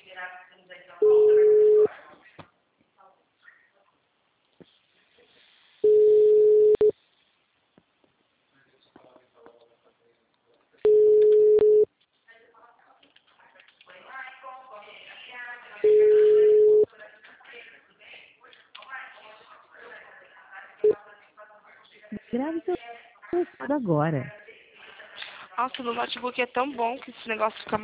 Grave seu recado agora. Nossa, no notebook é tão bom que esse negócio fica